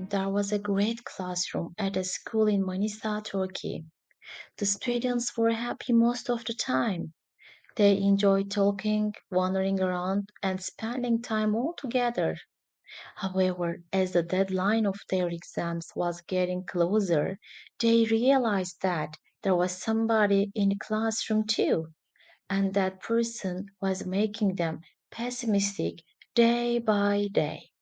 There was a great classroom at a school in Manisa, Turkey. The students were happy most of the time. They enjoyed talking, wandering around, and spending time all together. However, as the deadline of their exams was getting closer, they realized that there was somebody in the classroom too, and that person was making them pessimistic day by day.